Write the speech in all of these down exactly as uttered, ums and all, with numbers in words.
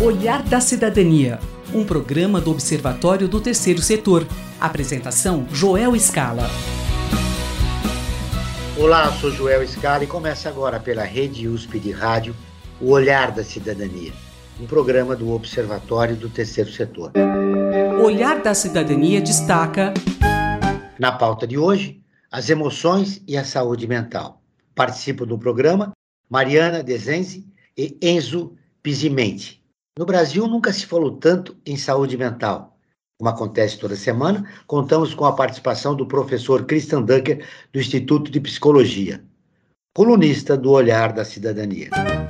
Olhar da Cidadania, um programa do Observatório do Terceiro Setor. Apresentação, Joel Scala. Olá, sou Joel Scala e começa agora pela Rede U S P de Rádio, o Olhar da Cidadania, um programa do Observatório do Terceiro Setor. Olhar da Cidadania destaca... Na pauta de hoje, as emoções e a saúde mental. Participam do programa Mariana Dezenzi e Enzo Pisimenti. No Brasil, nunca se falou tanto em saúde mental. Como acontece toda semana, contamos com a participação do professor Christian Dunker, do Instituto de Psicologia, colunista do Olhar da Cidadania.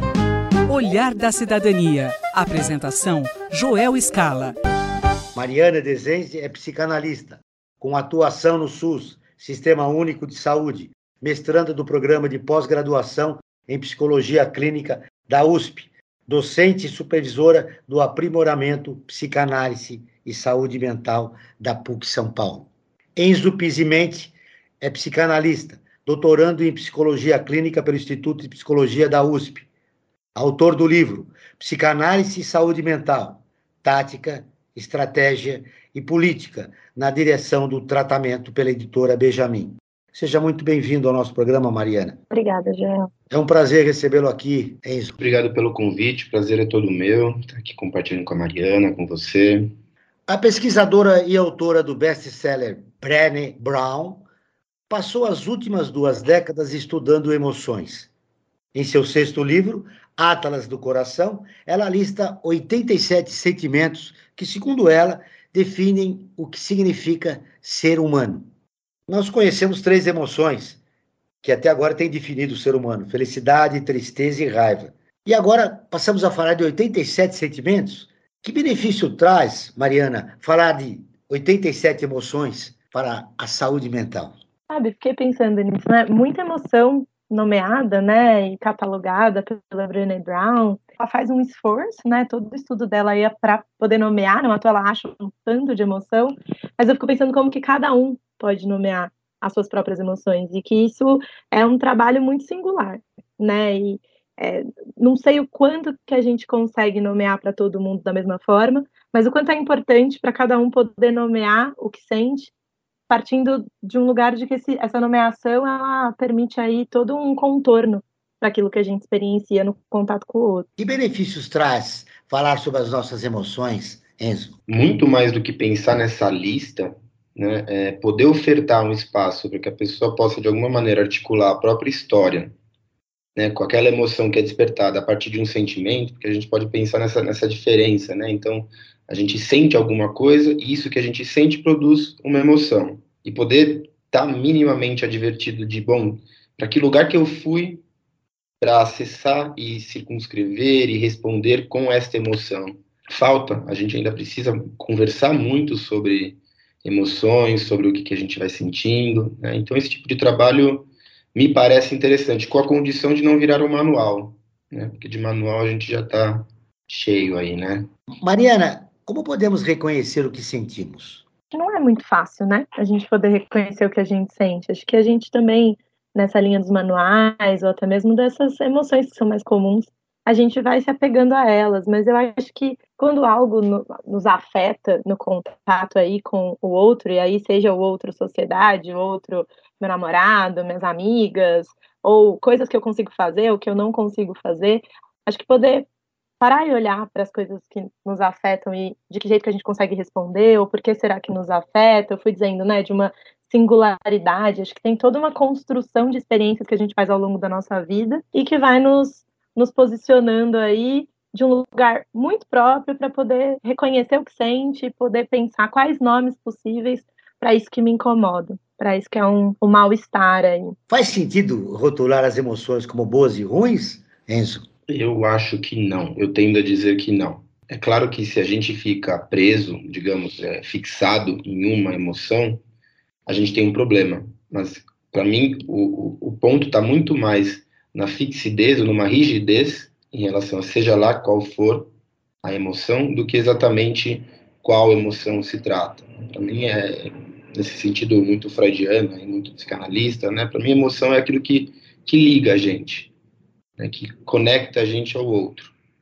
Olhar da Cidadania. Apresentação, Joel Scala. Mariana Dezenzi é psicanalista, com atuação no SUS, Sistema Único de Saúde, mestranda do programa de pós-graduação em Psicologia Clínica da U S P, docente e supervisora do aprimoramento, psicanálise e saúde mental da P U C São Paulo. Enzo Pisimenti é psicanalista, doutorando em Psicologia Clínica pelo Instituto de Psicologia da U S P, autor do livro Psicanálise e Saúde Mental, Tática, Estratégia e Política na Direção do Tratamento pela editora Benjamin. Seja muito bem-vindo ao nosso programa, Mariana. Obrigada, Joel. É um prazer recebê-lo aqui, Enzo. Obrigado pelo convite, o prazer é todo meu, estar aqui compartilhando com a Mariana, com você. A pesquisadora e autora do best-seller Brené Brown passou as últimas duas décadas estudando emoções. Em seu sexto livro, Atlas do Coração, ela lista oitenta e sete sentimentos que, segundo ela, definem o que significa ser humano. Nós conhecemos três emoções que até agora têm definido o ser humano: felicidade, tristeza e raiva. E agora passamos a falar de oitenta e sete sentimentos. Que benefício traz, Mariana, falar de oitenta e sete emoções para a saúde mental? Sabe, fiquei pensando nisso, né? Muita emoção nomeada, né, e catalogada pela Brené Brown. Ela faz um esforço, né? Todo o estudo dela aí é para poder nomear, não à toa ela acha um tanto de emoção, mas eu fico pensando como que cada um pode nomear as suas próprias emoções, e que isso é um trabalho muito singular, né, e é, não sei o quanto que a gente consegue nomear para todo mundo da mesma forma, mas o quanto é importante para cada um poder nomear o que sente, partindo de um lugar de que esse, essa nomeação, ela permite aí todo um contorno para aquilo que a gente experiencia no contato com o outro. Que benefícios traz falar sobre as nossas emoções, Enzo? Muito mais do que pensar nessa lista, né, é poder ofertar um espaço para que a pessoa possa, de alguma maneira, articular a própria história, né, com aquela emoção que é despertada a partir de um sentimento, porque a gente pode pensar nessa, nessa diferença, né? Então, a gente sente alguma coisa e isso que a gente sente produz uma emoção. E poder estar minimamente advertido de, bom, para que lugar que eu fui para acessar e circunscrever e responder com esta emoção. Falta, a gente ainda precisa conversar muito sobre emoções, sobre o que, que a gente vai sentindo, né? Então esse tipo de trabalho me parece interessante, com a condição de não virar um manual, né? Porque de manual a gente já está cheio aí, né? Mariana, como podemos reconhecer o que sentimos? Não é muito fácil, né, a gente poder reconhecer o que a gente sente. Acho que a gente também, nessa linha dos manuais, ou até mesmo dessas emoções que são mais comuns, a gente vai se apegando a elas, mas eu acho que quando algo no, nos afeta no contato aí com o outro, e aí seja o outro sociedade, o outro meu namorado, minhas amigas, ou coisas que eu consigo fazer, ou que eu não consigo fazer, acho que poder parar e olhar para as coisas que nos afetam e de que jeito que a gente consegue responder, ou por que será que nos afeta, eu fui dizendo, né, de uma singularidade, acho que tem toda uma construção de experiências que a gente faz ao longo da nossa vida e que vai nos nos posicionando aí de um lugar muito próprio para poder reconhecer o que sente e poder pensar quais nomes possíveis para isso que me incomoda, para isso que é um, um mal-estar aí. Faz sentido rotular as emoções como boas e ruins, Enzo? Eu acho que não, eu tendo a dizer que não. É claro que se a gente fica preso, digamos, é, fixado em uma emoção, a gente tem um problema, mas para mim o, o, o ponto está muito mais na fixidez ou numa rigidez em relação a seja lá qual for a emoção, do que exatamente qual emoção se trata. Para mim é, nesse sentido, muito freudiano e muito psicanalista, né? Para mim emoção é aquilo que, que liga a gente, né? Que conecta a gente ao outro.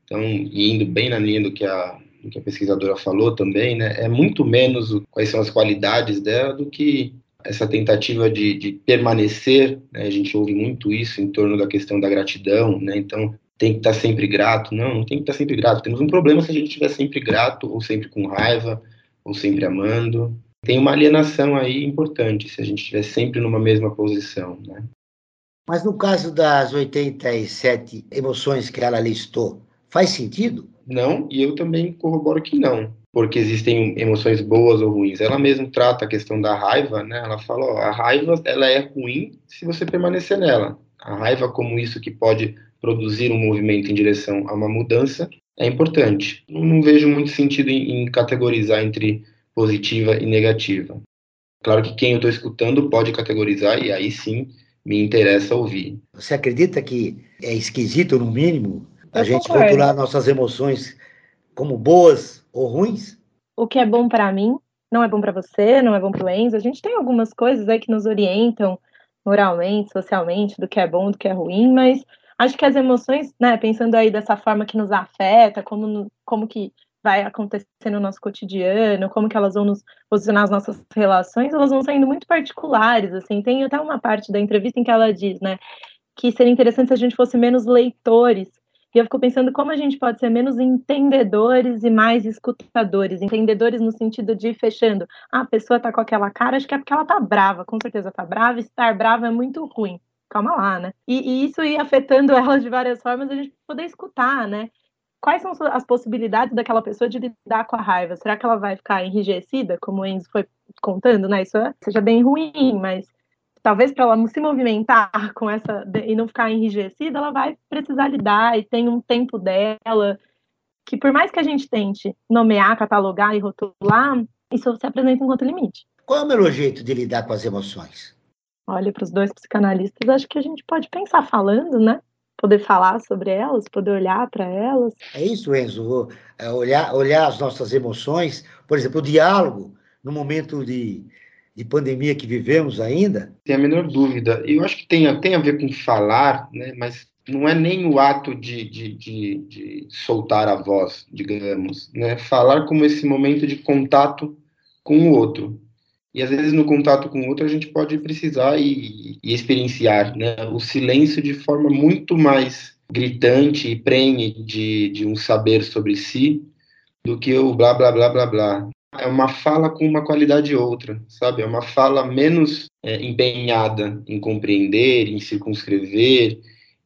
Então, e indo bem na linha do que a, do que a pesquisadora falou também, né, é muito menos o, quais são as qualidades dela do que essa tentativa de, de permanecer, né, a gente ouve muito isso em torno da questão da gratidão, né, então tem que estar sempre grato. Não, não tem que estar sempre grato. Temos um problema se a gente estiver sempre grato, ou sempre com raiva, ou sempre amando. Tem uma alienação aí importante se a gente estiver sempre numa mesma posição, né? Mas no caso das oitenta e sete emoções que ela listou, faz sentido? Não, e eu também corroboro que não, porque existem emoções boas ou ruins. Ela mesma trata a questão da raiva, né? Ela fala, ó, a raiva ela é ruim se você permanecer nela. A raiva como isso que pode produzir um movimento em direção a uma mudança é importante. Não, não vejo muito sentido em, em categorizar entre positiva e negativa. Claro que quem eu estou escutando pode categorizar e aí sim me interessa ouvir. Você acredita que é esquisito, no mínimo, a Eu gente concordo. rotular nossas emoções como boas ou ruins? O que é bom para mim não é bom para você, não é bom para o Enzo. A gente tem algumas coisas aí que nos orientam moralmente, socialmente, do que é bom, do que é ruim, mas acho que as emoções, né, pensando aí dessa forma que nos afeta, como, no, como que vai acontecer no nosso cotidiano, como que elas vão nos posicionar nas nossas relações, elas vão sendo muito particulares, assim. Tem até uma parte da entrevista em que ela diz, né, que seria interessante se a gente fosse menos leitores. E eu fico pensando como a gente pode ser menos entendedores e mais escutadores. Entendedores no sentido de fechando. Ah, a pessoa tá com aquela cara, acho que é porque ela tá brava. Com certeza tá brava. Estar brava é muito ruim. Calma lá, né? E, e isso ir afetando ela de várias formas, a gente poder escutar, né? Quais são as possibilidades daquela pessoa de lidar com a raiva? Será que ela vai ficar enrijecida, como o Enzo foi contando, né? Isso é, seja bem ruim, mas talvez para ela se movimentar com essa e não ficar enrijecida, ela vai precisar lidar e tem um tempo dela que, por mais que a gente tente nomear, catalogar e rotular, isso se apresenta enquanto limite. Qual é o melhor jeito de lidar com as emoções? Olha, para os dois psicanalistas, acho que a gente pode pensar falando, né? Poder falar sobre elas, poder olhar para elas. É isso, Enzo, é olhar, olhar as nossas emoções, por exemplo, o diálogo, no momento de, de pandemia que vivemos ainda. Tem a menor dúvida. Eu acho que tem, a- tem a ver com falar, né? Mas não é nem o ato de, de, de, de soltar a voz, digamos, né? Falar como esse momento de contato com o outro. E às vezes no contato com o outro a gente pode precisar e, e experienciar, né, o silêncio de forma muito mais gritante e prenhe de, de um saber sobre si do que o blá blá blá blá blá. É uma fala com uma qualidade outra, sabe? É uma fala menos é, empenhada em compreender, em circunscrever,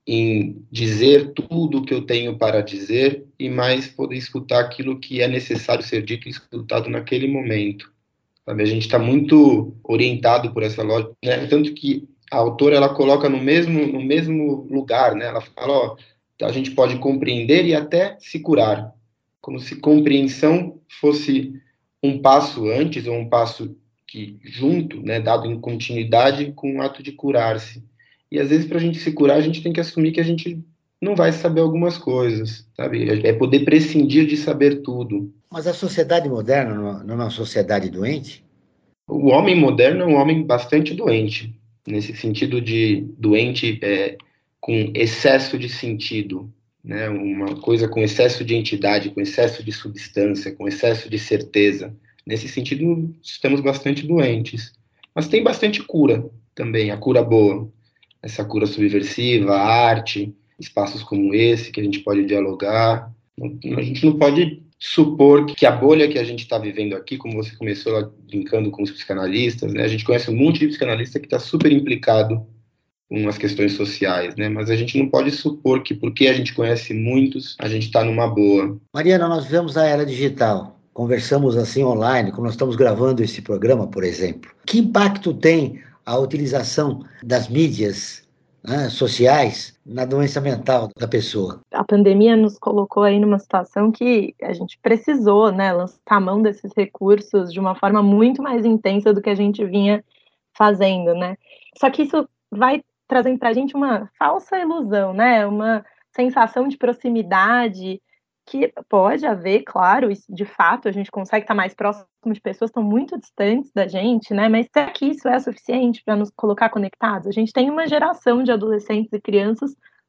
em dizer tudo o que eu tenho para dizer e mais poder escutar aquilo que é necessário ser dito e escutado naquele momento. Sabe? A gente está muito orientado por essa lógica, né? Tanto que a autora ela coloca no mesmo, no mesmo lugar, né? Ela fala, ó, a gente pode compreender e até se curar, como se compreensão fosse um passo antes ou um passo que junto, né, dado em continuidade com o ato de curar-se. E às vezes para a gente se curar a gente tem que assumir que a gente não vai saber algumas coisas, sabe? É poder prescindir de saber tudo. Mas a sociedade moderna não é uma sociedade doente? O homem moderno é um homem bastante doente, nesse sentido de doente é, com excesso de sentido, né? Uma coisa com excesso de entidade, com excesso de substância, com excesso de certeza. Nesse sentido, estamos bastante doentes. Mas tem bastante cura também, a cura boa. Essa cura subversiva, a arte, espaços como esse que a gente pode dialogar. A gente não pode supor que a bolha que a gente está vivendo aqui, como você começou lá brincando com os psicanalistas, né? A gente conhece um monte de psicanalista que está super implicado com as questões sociais, né? Mas a gente não pode supor que porque a gente conhece muitos, a gente está numa boa. Mariana, nós vivemos a era digital. Conversamos assim online, como nós estamos gravando esse programa, por exemplo. Que impacto tem a utilização das mídias, né, sociais na doença mental da pessoa? A pandemia nos colocou aí numa situação que a gente precisou, né, lançar a mão desses recursos de uma forma muito mais intensa do que a gente vinha fazendo, né? Só que isso vai trazendo para a gente uma falsa ilusão, né? Uma sensação de proximidade que pode haver, claro, isso, de fato, a gente consegue estar mais próximo de pessoas que estão muito distantes da gente, né? Mas será que isso é suficiente para nos colocar conectados? A gente tem uma geração de adolescentes e crianças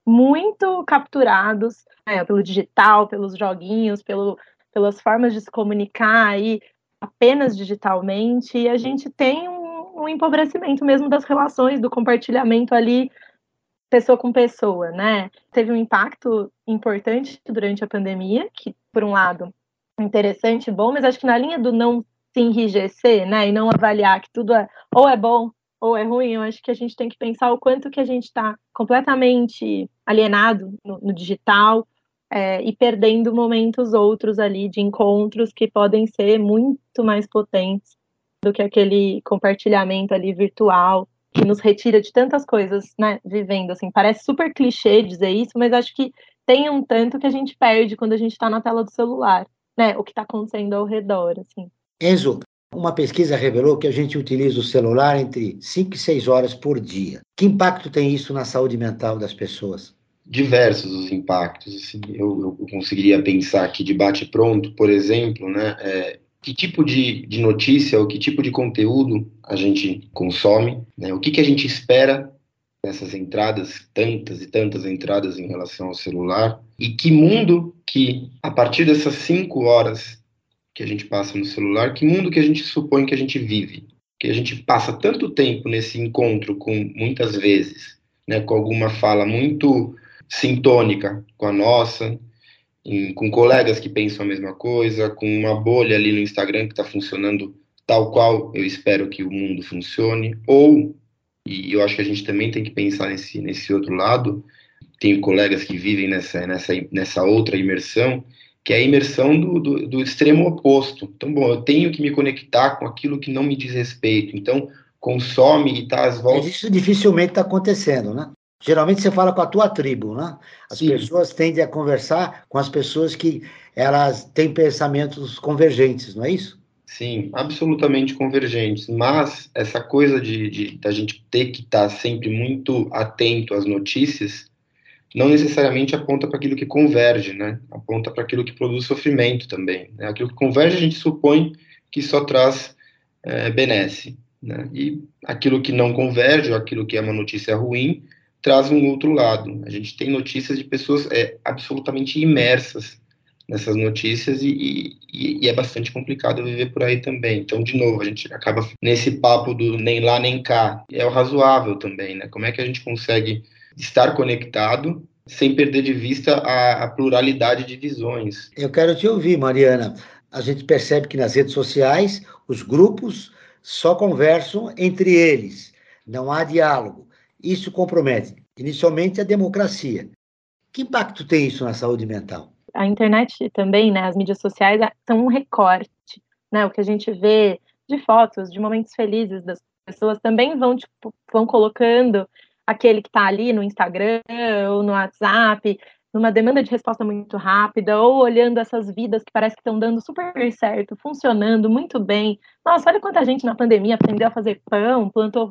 muito capturados, né, pelo digital, pelos joguinhos, pelo, pelas formas de se comunicar aí apenas digitalmente, e a gente tem um, um empobrecimento mesmo das relações, do compartilhamento ali pessoa com pessoa, né? Teve um impacto importante durante a pandemia, que, por um lado, é interessante e bom, mas acho que na linha do não se enrijecer, né, e não avaliar que tudo é ou é bom ou é ruim, eu acho que a gente tem que pensar o quanto que a gente está completamente alienado no, no digital, é, e perdendo momentos outros ali de encontros que podem ser muito mais potentes do que aquele compartilhamento ali virtual, que nos retira de tantas coisas, né, vivendo, assim, parece super clichê dizer isso, mas acho que tem um tanto que a gente perde quando a gente está na tela do celular, né, o que está acontecendo ao redor, assim. Enzo, uma pesquisa revelou que a gente utiliza o celular entre cinco e seis horas por dia. Que impacto tem isso na saúde mental das pessoas? Diversos os impactos, assim, eu, eu conseguiria pensar aqui de bate-pronto, por exemplo, né, é, que tipo de, de notícia ou que tipo de conteúdo a gente consome, né, o que, que a gente espera dessas entradas, tantas e tantas entradas em relação ao celular, e que mundo que, a partir dessas cinco horas que a gente passa no celular, que mundo que a gente supõe que a gente vive, que a gente passa tanto tempo nesse encontro com, muitas vezes, né, com alguma fala muito sintônica com a nossa, em, com colegas que pensam a mesma coisa, com uma bolha ali no Instagram que está funcionando tal qual eu espero que o mundo funcione, ou, e eu acho que a gente também tem que pensar nesse, nesse outro lado, tenho colegas que vivem nessa, nessa, nessa outra imersão, que é a imersão do, do, do extremo oposto. Então, bom, eu tenho que me conectar com aquilo que não me diz respeito, então consome e está às Mas voltas. isso dificilmente está acontecendo, né? Geralmente você fala com a tua tribo, né? As Sim. pessoas tendem a conversar com as pessoas que elas têm pensamentos convergentes, não é isso? Sim, absolutamente convergentes, mas essa coisa de, de da gente ter que estar sempre muito atento às notícias não necessariamente aponta para aquilo que converge, né? Aponta para aquilo que produz sofrimento também, né? Aquilo que converge a gente supõe que só traz é, benesse, né? E aquilo que não converge, ou aquilo que é uma notícia ruim, traz um outro lado. A gente tem notícias de pessoas é, absolutamente imersas nessas notícias e, e, e é bastante complicado viver por aí também. Então, de novo, a gente acaba nesse papo do nem lá nem cá. É o razoável também, né? Como é que a gente consegue estar conectado sem perder de vista a, a pluralidade de visões? Eu quero te ouvir, Mariana. A gente percebe que nas redes sociais os grupos só conversam entre eles, não há diálogo. Isso compromete, inicialmente, a democracia. Que impacto tem isso na saúde mental? A internet também, né, as mídias sociais são um recorte, né, o que a gente vê de fotos, de momentos felizes das pessoas, também vão, tipo, vão colocando aquele que está ali no Instagram ou no WhatsApp, numa demanda de resposta muito rápida, ou olhando essas vidas que parece que estão dando super certo, funcionando muito bem. Nossa, olha quanta gente na pandemia aprendeu a fazer pão, plantou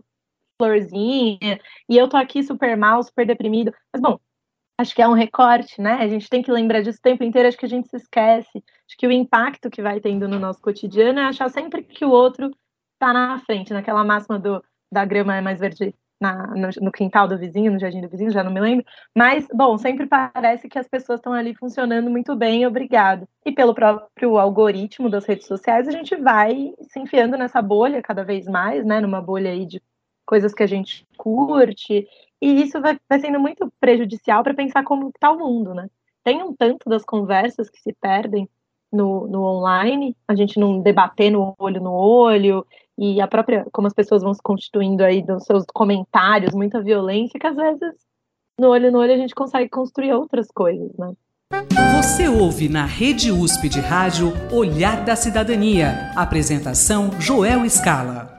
florzinha, e eu tô aqui super mal, super deprimido. Mas, bom, acho que é um recorte, né? A gente tem que lembrar disso o tempo inteiro, acho que a gente se esquece. Acho que o impacto que vai tendo no nosso cotidiano é achar sempre que o outro está na frente, naquela máxima do, da grama é mais verde na, no, no quintal do vizinho, no jardim do vizinho, já não me lembro. Mas, bom, sempre parece que as pessoas estão ali funcionando muito bem, obrigado. E pelo próprio algoritmo das redes sociais, a gente vai se enfiando nessa bolha cada vez mais, né? Numa bolha aí de coisas que a gente curte, e isso vai, vai sendo muito prejudicial para pensar como está o mundo, né? Tem um tanto das conversas que se perdem no, no online, a gente não debater no olho no olho, e a própria, como as pessoas vão se constituindo aí dos seus comentários, muita violência, que às vezes no olho no olho a gente consegue construir outras coisas, né? Você ouve na Rede U S P de Rádio Olhar da Cidadania. Apresentação Joel Scala.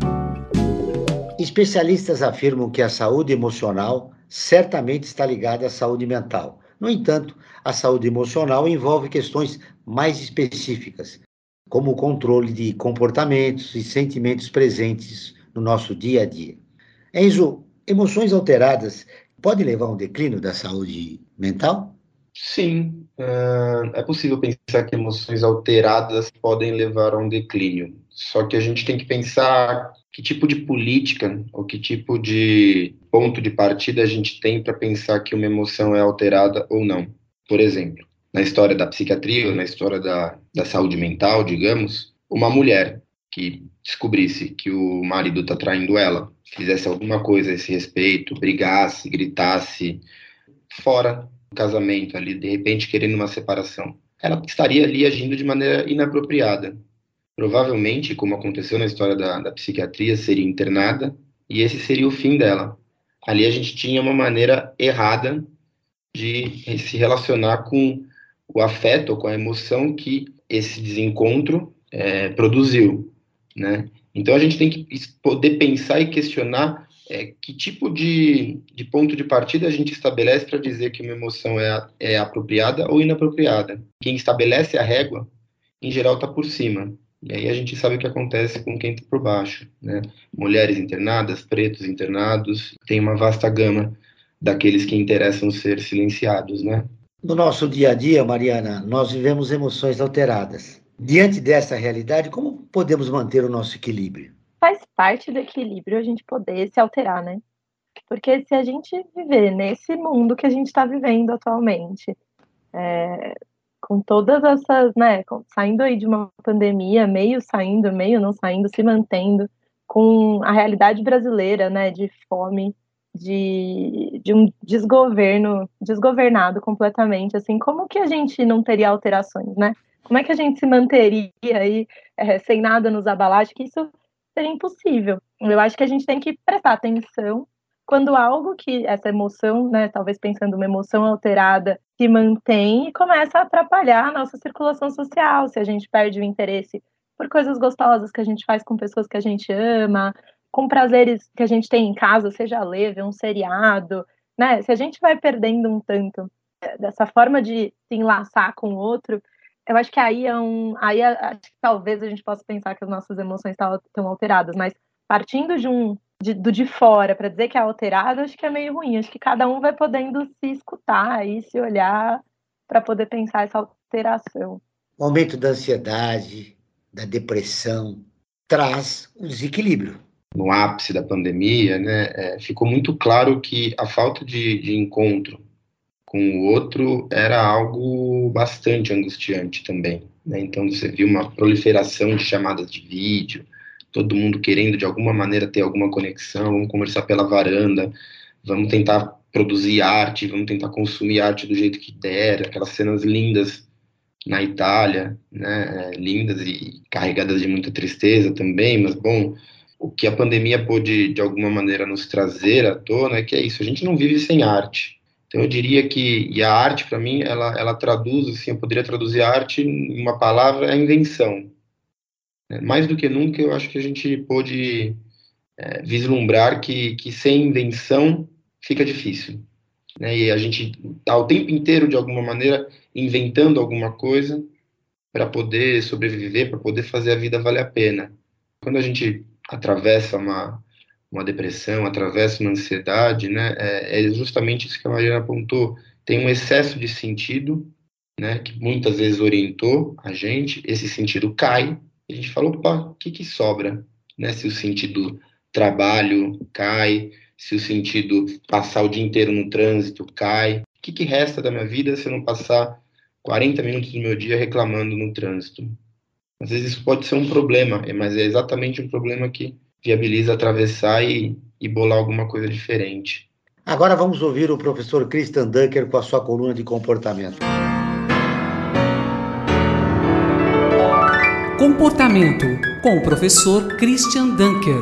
Especialistas afirmam que a saúde emocional certamente está ligada à saúde mental. No entanto, a saúde emocional envolve questões mais específicas, como o controle de comportamentos e sentimentos presentes no nosso dia a dia. Enzo, emoções alteradas podem levar a um declínio da saúde mental? Sim, uh, é possível pensar que emoções alteradas podem levar a um declínio. Só que a gente tem que pensar que tipo de política ou que tipo de ponto de partida a gente tem para pensar que uma emoção é alterada ou não. Por exemplo, na história da psiquiatria ou na história da, da saúde mental, digamos, uma mulher que descobrisse que o marido está traindo ela, fizesse alguma coisa a esse respeito, brigasse, gritasse, fora do casamento ali, de repente querendo uma separação, ela estaria ali agindo de maneira inapropriada. Provavelmente, como aconteceu na história da, da psiquiatria, seria internada e esse seria o fim dela. Ali a gente tinha uma maneira errada de se relacionar com o afeto ou com a emoção que esse desencontro é, produziu, né? Então a gente tem que poder pensar e questionar é, que tipo de, de ponto de partida a gente estabelece para dizer que uma emoção é, é apropriada ou inapropriada. Quem estabelece a régua, em geral, está por cima. E aí a gente sabe o que acontece com quem está por baixo, né? Mulheres internadas, pretos internados, tem uma vasta gama daqueles que interessam ser silenciados, né? No nosso dia a dia, Mariana, nós vivemos emoções alteradas. Diante dessa realidade, como podemos manter o nosso equilíbrio? Faz parte do equilíbrio a gente poder se alterar, né? Porque se a gente viver nesse mundo que a gente está vivendo atualmente, é, com todas essas, né, saindo aí de uma pandemia, meio saindo, meio não saindo, se mantendo, com a realidade brasileira, né, de fome, de, de um desgoverno, desgovernado completamente, assim, como que a gente não teria alterações, né? Como é que a gente se manteria aí é, sem nada nos abalar? Acho que isso seria impossível. Eu acho que a gente tem que prestar atenção quando algo que, essa emoção, né, talvez pensando uma emoção alterada, se mantém e começa a atrapalhar a nossa circulação social, se a gente perde o interesse por coisas gostosas que a gente faz com pessoas que a gente ama, com prazeres que a gente tem em casa, seja ler, ver um seriado, né, se a gente vai perdendo um tanto dessa forma de se enlaçar com o outro, eu acho que aí é um, aí acho que talvez a gente possa pensar que as nossas emoções estão alteradas, mas partindo de um De, do de fora, para dizer que é alterado, acho que é meio ruim. Acho que cada um vai podendo se escutar e se olhar para poder pensar essa alteração. O aumento da ansiedade, da depressão, traz um desequilíbrio. No ápice da pandemia, né, é, ficou muito claro que a falta de, de encontro com o outro era algo bastante angustiante também, né? Então você viu uma proliferação de chamadas de vídeo, todo mundo querendo de alguma maneira ter alguma conexão, vamos conversar pela varanda, vamos tentar produzir arte, vamos tentar consumir arte do jeito que der, aquelas cenas lindas na Itália, né, lindas e carregadas de muita tristeza também, mas bom, o que a pandemia pôde de alguma maneira nos trazer à tona é que é isso, a gente não vive sem arte. Então eu diria que, e a arte para mim, ela, ela traduz, assim, eu poderia traduzir a arte em uma palavra, é invenção. Mais do que nunca, eu acho que a gente pôde é, vislumbrar que, que sem invenção fica difícil, né? E a gente está o tempo inteiro, de alguma maneira, inventando alguma coisa para poder sobreviver, para poder fazer a vida valer a pena. Quando a gente atravessa uma, uma depressão, atravessa uma ansiedade, né, é, é justamente isso que a Mariana apontou. Tem um excesso de sentido, né, que muitas vezes orientou a gente, esse sentido cai, e a gente fala, opa, o que que sobra? Né? Se o sentido trabalho cai, se o sentido passar o dia inteiro no trânsito cai, o que que resta da minha vida se eu não passar quarenta minutos do meu dia reclamando no trânsito? Às vezes isso pode ser um problema, mas é exatamente um problema que viabiliza atravessar e, e bolar alguma coisa diferente. Agora vamos ouvir o professor Christian Dunker com a sua coluna de comportamento. Comportamento, com o professor Christian Dunker.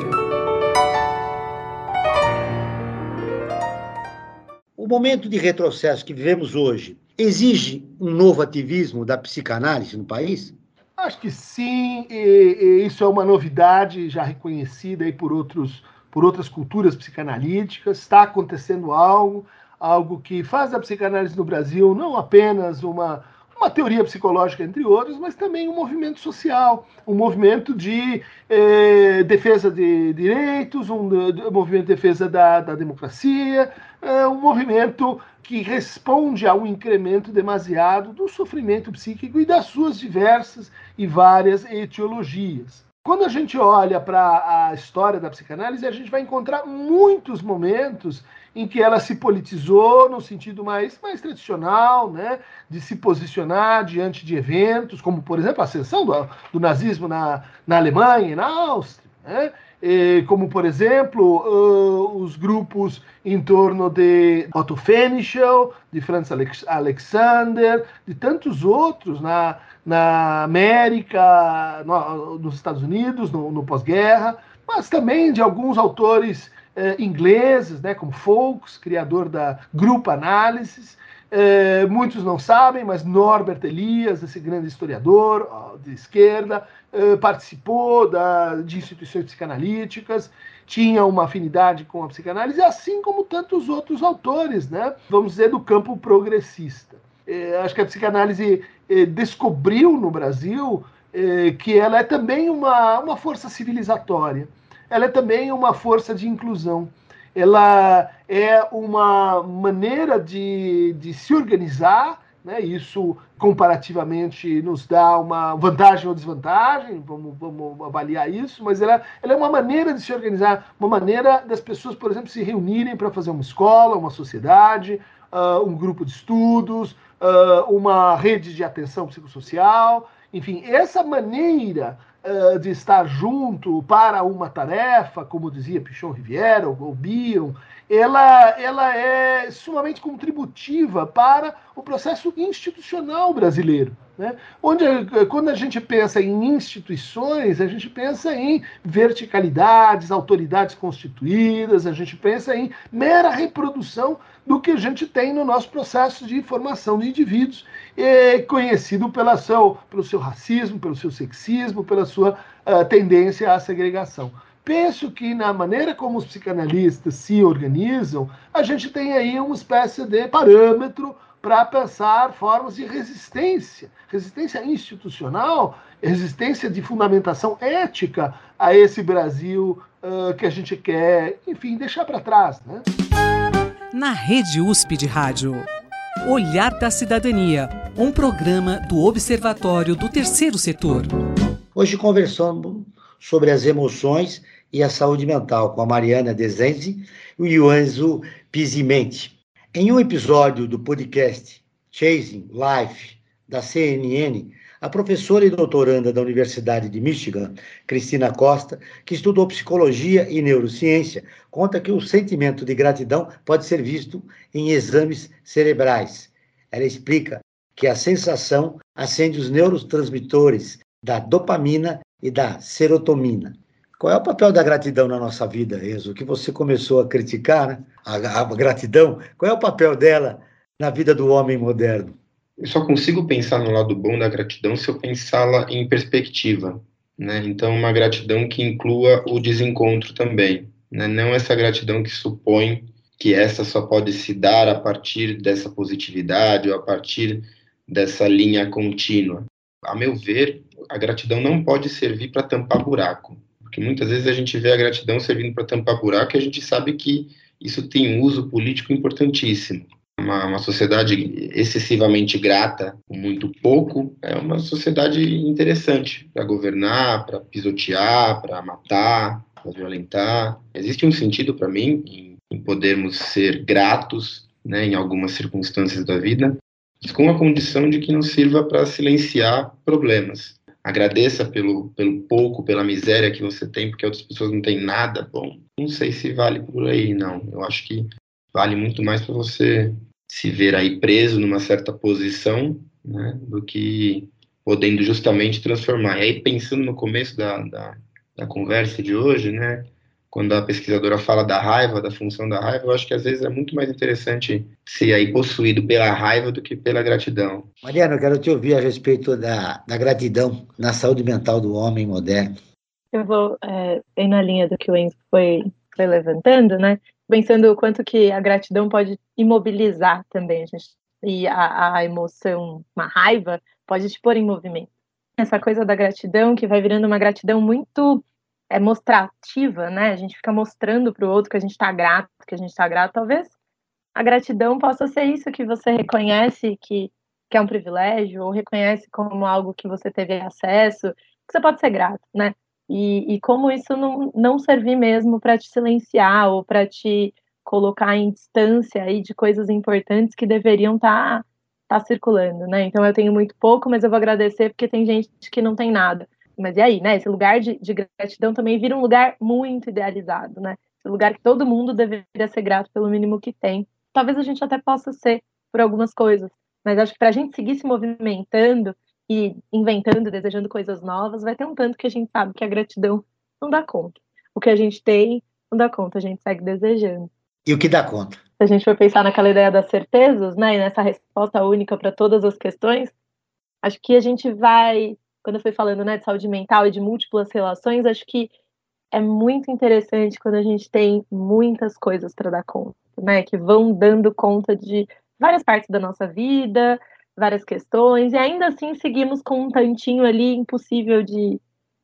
O momento de retrocesso que vivemos hoje exige um novo ativismo da psicanálise no país? Acho que sim, e, e isso é uma novidade já reconhecida aí por, outros, por outras culturas psicanalíticas. Está acontecendo algo, algo que faz da psicanálise no Brasil não apenas uma, uma teoria psicológica, entre outros, mas também um movimento social, um movimento de eh, defesa de direitos, um, um movimento de defesa da, da democracia, é, um movimento que responde a um incremento demasiado do sofrimento psíquico e das suas diversas e várias etiologias. Quando a gente olha para a história da psicanálise, a gente vai encontrar muitos momentos em que ela se politizou no sentido mais, mais tradicional, né, de se posicionar diante de eventos, como, por exemplo, a ascensão do, do nazismo na, na Alemanha e na Áustria, né, e, como, por exemplo, uh, os grupos em torno de Otto Fenichel, de Franz Alex Alexander, de tantos outros na, na América, no, nos Estados Unidos, no, no pós-guerra, mas também de alguns autores eh, ingleses, né, como Fowlkes, criador da Group Analysis. Eh, muitos não sabem, mas Norbert Elias, esse grande historiador ó, de esquerda, eh, participou da, de instituições psicanalíticas, tinha uma afinidade com a psicanálise, assim como tantos outros autores, né, vamos dizer, do campo progressista. Eh, acho que a psicanálise eh, descobriu no Brasil eh, que ela é também uma, uma força civilizatória, ela é também uma força de inclusão, ela é uma maneira de, de se organizar, né? Isso comparativamente nos dá uma vantagem ou desvantagem, vamos, vamos avaliar isso, mas ela, ela é uma maneira de se organizar, uma maneira das pessoas, por exemplo, se reunirem para fazer uma escola, uma sociedade, uh, um grupo de estudos, uh, uma rede de atenção psicossocial, enfim, essa maneira uh, de estar junto para uma tarefa, como dizia Pichon Rivière ou Bion, ela, ela é sumamente contributiva para o processo institucional brasileiro, né? Onde, quando a gente pensa em instituições, a gente pensa em verticalidades, autoridades constituídas, a gente pensa em mera reprodução do que a gente tem no nosso processo de formação de indivíduos, é conhecido pela seu, pelo seu racismo, pelo seu sexismo, pela sua uh, tendência à segregação. Penso que na maneira como os psicanalistas se organizam, a gente tem aí uma espécie de parâmetro para pensar formas de resistência, resistência institucional, resistência de fundamentação ética a esse Brasil uh, que a gente quer, enfim, deixar para trás, né? Na Rede U S P de Rádio, Olhar da Cidadania, um programa do Observatório do Terceiro Setor. Hoje conversamos sobre as emoções e a saúde mental com a Mariana Dezenzi e o Enzo Pisimenti. Em um episódio do podcast Chasing Life, da C N N, a professora e doutoranda da Universidade de Michigan, Cristina Costa, que estudou psicologia e neurociência, conta que o sentimento de gratidão pode ser visto em exames cerebrais. Ela explica que a sensação acende os neurotransmitores da dopamina e da serotonina. Qual é o papel da gratidão na nossa vida, Enzo? Que você começou a criticar, né? a, a gratidão. Qual é o papel dela na vida do homem moderno? Eu só consigo pensar no lado bom da gratidão se eu pensá-la em perspectiva, né? Então, uma gratidão que inclua o desencontro também, né? Não essa gratidão que supõe que essa só pode se dar a partir dessa positividade ou a partir dessa linha contínua. A meu ver, a gratidão não pode servir para tampar buraco, porque muitas vezes a gente vê a gratidão servindo para tampar buraco e a gente sabe que isso tem um uso político importantíssimo. Uma, uma sociedade excessivamente grata, com muito pouco, é uma sociedade interessante para governar, para pisotear, para matar, para violentar. Existe um sentido para mim em, em podermos ser gratos, né, em algumas circunstâncias da vida, mas com a condição de que não sirva para silenciar problemas. Agradeça pelo, pelo pouco, pela miséria que você tem, porque outras pessoas não têm nada. Bom, não sei se vale por aí, não. Eu acho que vale muito mais para você se ver aí preso numa certa posição, né, do que podendo justamente transformar. E aí, pensando no começo da, da, da conversa de hoje, né, quando a pesquisadora fala da raiva, da função da raiva, eu acho que às vezes é muito mais interessante ser aí possuído pela raiva do que pela gratidão. Mariana, eu quero te ouvir a respeito da, da gratidão na saúde mental do homem moderno. Eu vou é, bem na linha do que o Enzo foi, foi levantando, né? Pensando o quanto que a gratidão pode imobilizar também, a gente, e a, a emoção, uma raiva, pode te pôr em movimento. Essa coisa da gratidão que vai virando uma gratidão muito é, mostrativa, né? A gente fica mostrando para o outro que a gente está grato, que a gente está grato. Talvez a gratidão possa ser isso que você reconhece que, que é um privilégio, ou reconhece como algo que você teve acesso, que você pode ser grato, né? E, e como isso não, não servir mesmo para te silenciar ou para te colocar em distância aí de coisas importantes que deveriam estar tá, tá circulando, né? Então eu tenho muito pouco, mas eu vou agradecer porque tem gente que não tem nada. Mas e aí, né? Esse lugar de, de gratidão também vira um lugar muito idealizado, né? Esse lugar que todo mundo deveria ser grato pelo mínimo que tem. Talvez a gente até possa ser por algumas coisas, mas acho que para a gente seguir se movimentando e inventando, desejando coisas novas, vai ter um tanto que a gente sabe que a gratidão não dá conta. O que a gente tem não dá conta, a gente segue desejando. E o que dá conta? Se a gente for pensar naquela ideia das certezas, né, e nessa resposta única para todas as questões, acho que a gente vai, quando eu fui falando, né, de saúde mental e de múltiplas relações, acho que é muito interessante quando a gente tem muitas coisas para dar conta, né, que vão dando conta de várias partes da nossa vida, várias questões, e ainda assim seguimos com um tantinho ali impossível de,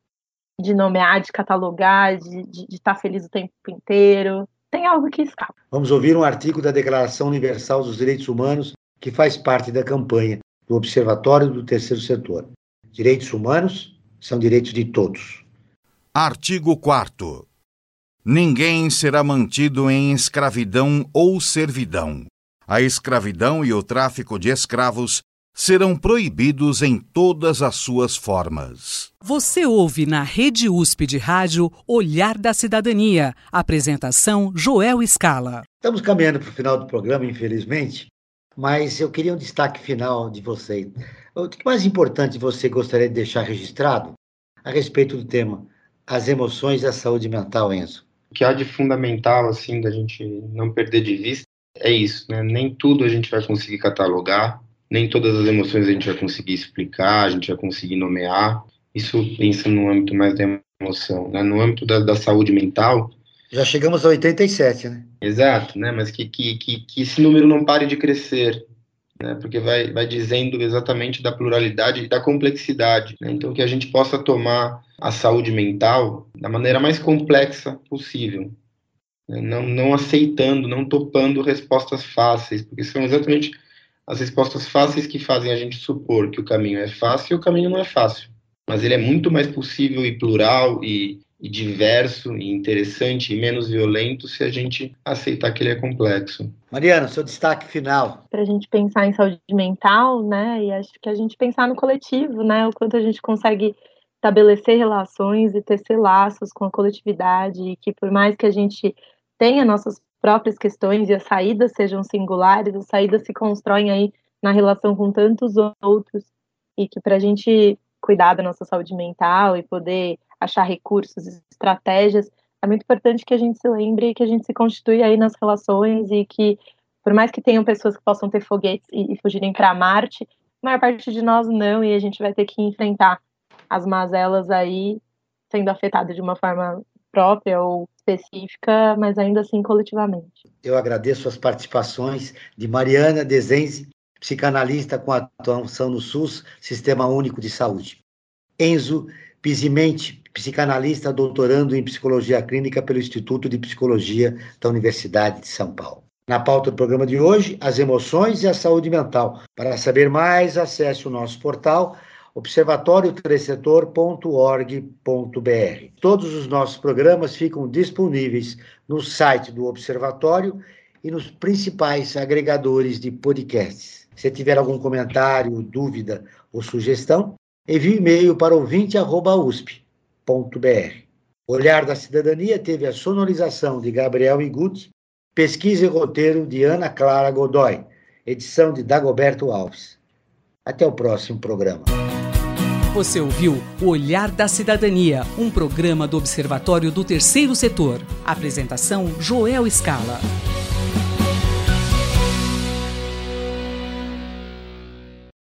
de nomear, de catalogar, de estar tá feliz o tempo inteiro. Tem algo que escapa. Vamos ouvir um artigo da Declaração Universal dos Direitos Humanos que faz parte da campanha do Observatório do Terceiro Setor. Direitos humanos são direitos de todos. Artigo quarto. Ninguém será mantido em escravidão ou servidão. A escravidão e o tráfico de escravos serão proibidos em todas as suas formas. Você ouve na Rede U S P de Rádio Olhar da Cidadania. Apresentação Joel Scala. Estamos caminhando para o final do programa, infelizmente, mas eu queria um destaque final de vocês. O que mais importante você gostaria de deixar registrado a respeito do tema as emoções e a saúde mental, Enzo? O que há de fundamental, assim, da gente não perder de vista é isso, né? Nem tudo a gente vai conseguir catalogar, nem todas as emoções a gente vai conseguir explicar, a gente vai conseguir nomear. Isso pensando no âmbito mais da emoção, né? No âmbito da, da saúde mental... Já chegamos a oitenta e sete, né? Exato, né? Mas que, que, que, que esse número não pare de crescer, né? Porque vai, vai dizendo exatamente da pluralidade e da complexidade, né? Então que a gente possa tomar a saúde mental da maneira mais complexa possível, né? Não, não aceitando, não topando respostas fáceis, porque são exatamente as respostas fáceis que fazem a gente supor que o caminho é fácil e o caminho não é fácil. Mas ele é muito mais possível e plural e, e diverso e interessante e menos violento se a gente aceitar que ele é complexo. Mariana, seu destaque final. Para a gente pensar em saúde mental, né, e acho que a gente pensar no coletivo, né, o quanto a gente consegue estabelecer relações e tecer laços com a coletividade, e que por mais que a gente tenha nossas próprias questões e as saídas sejam singulares, as saídas se constroem aí na relação com tantos outros, e que para a gente cuidar da nossa saúde mental e poder achar recursos, estratégias, é muito importante que a gente se lembre que a gente se constitui aí nas relações e que, por mais que tenham pessoas que possam ter foguetes e, e fugirem para Marte, a maior parte de nós não, e a gente vai ter que enfrentar as mazelas aí sendo afetadas de uma forma própria ou específica, mas ainda assim coletivamente. Eu agradeço as participações de Mariana Dezenzi, psicanalista com atuação no SUS, Sistema Único de Saúde. Enzo Pizimente, psicanalista doutorando em Psicologia Clínica pelo Instituto de Psicologia da Universidade de São Paulo. Na pauta do programa de hoje, as emoções e a saúde mental. Para saber mais, acesse o nosso portal observatório três setor ponto org ponto br. Todos os nossos programas ficam disponíveis no site do Observatório e nos principais agregadores de podcasts. Se tiver algum comentário, dúvida ou sugestão, envie e-mail para ouvinte arroba u s p ponto b r. Olhar da Cidadania teve a sonorização de Gabriel Iguti, pesquisa e roteiro de Ana Clara Godoy, edição de Dagoberto Alves. Até o próximo programa. Você ouviu o Olhar da Cidadania, um programa do Observatório do Terceiro Setor. Apresentação Joel Scala.